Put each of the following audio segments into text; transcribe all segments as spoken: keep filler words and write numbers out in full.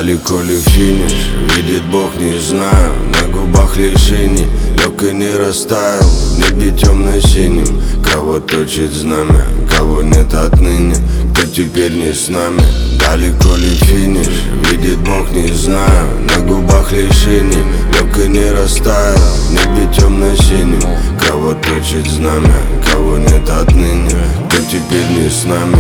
далеко ли финиш, видит Бог, не знаю. На губах лишений, лег и не растаял. В небе темно-синим кровоточит знамя. Кого нет отныне, кто теперь не с нами. Далеко ли финиш, видит Бог, не знаю. На губах лишений, лег и не растаял. В небе темно-синим кровоточит знамя. Кого нет отныне, кто теперь не с нами.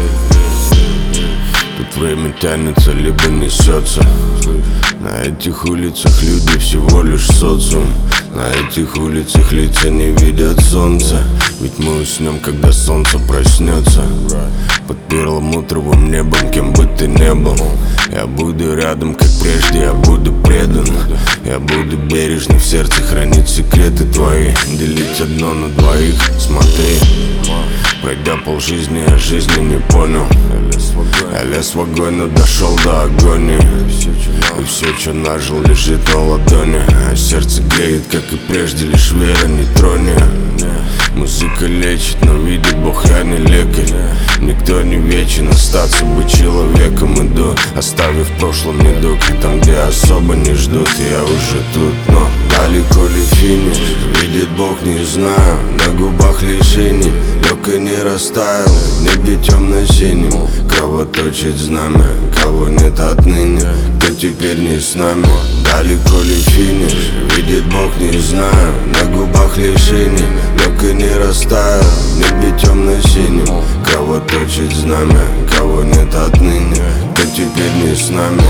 Тут время тянется, либо несется. На этих улицах люди всего лишь социум. На этих улицах лица не видят солнца. Ведь мы уснем, когда солнце проснется. Под перламутровым небом, кем бы ты ни был, я буду рядом, как прежде, я буду предан. Я буду бережно в сердце хранить секреты твои. Делить одно на двоих, смотри. Пройдя полжизни, я жизни не понял. Я лез в огонь, но дошел до агонии. И все, что нажил, лежит на ладони. А сердце греет, как и прежде, лишь вера не тронет. Музыка лечит, но видит Бог, я не лекарь. Никто не вечен, остаться быть человеком иду, оставив в прошлом недуг. И там, где особо не ждут, я уже тут. Но далеко ли финиш, видит Бог, не знаю. На губах лишений, лег и не растаял. В небе темно-синим кровоточит знамя. Кого нет отныне, кто теперь не с нами. Далеко ли финиш, видит Бог, не знаю. На губах лишений, лег и не растаял. В небе темно-синим кровоточит знамя. Кого нет отныне, кто теперь не с нами.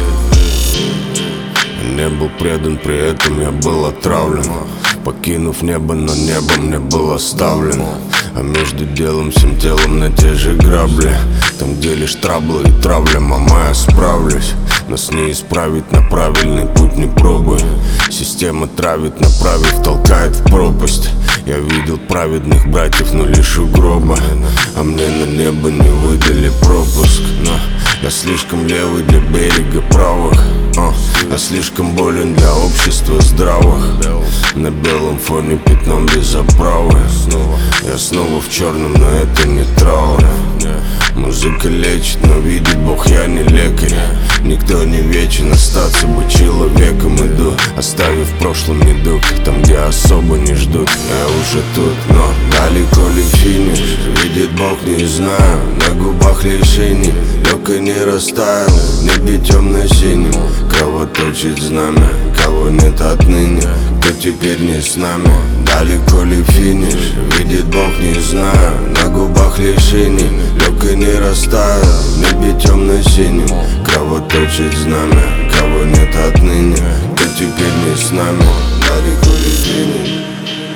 Не был предан, при этом я был отравлен. Покинув небо, но небо мне был оставлен. А между делом, всем телом на те же грабли. Там, где лишь траблы и травля, мама, я справлюсь. Нас не исправить, на правильный путь не пробуй. Система травит, направив, толкает в пропасть. Я видел праведных братьев, но лишь у гроба. А мне на небо не выдали пропуск. Но я слишком левый для берега правых. Я слишком болен для общества здравых. На белом фоне пятном без оправы. Я снова в черном, но это не траур. Музыка лечит, но видит Бог, я не лекарь. Никто не вечен, остаться быть человеком иду, оставив в прошлом недуг. Там, где особо не ждут, я уже тут. Но далеко ли финиш, видит Бог, не знаю. На губах лишений, лег и не растаял. В небе темно-синим кровоточит знамя. Кого нет отныне, кто теперь не с нами. Далеко ли финиш, видит Бог, не знаю. На губах лишений, лег и не растаял. В небе темно-синим кровоточит знамя. Кого нет отныне, кто теперь не с нами. Далеко ли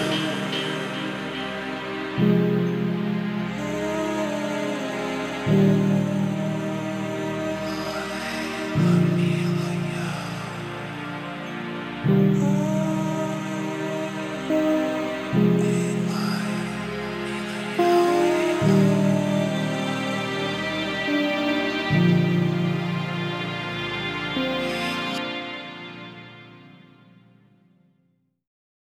финиш.